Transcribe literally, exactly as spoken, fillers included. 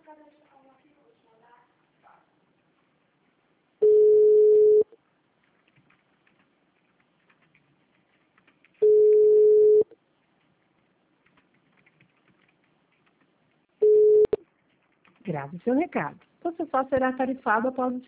Grave seu recado. Você só será tarifado após o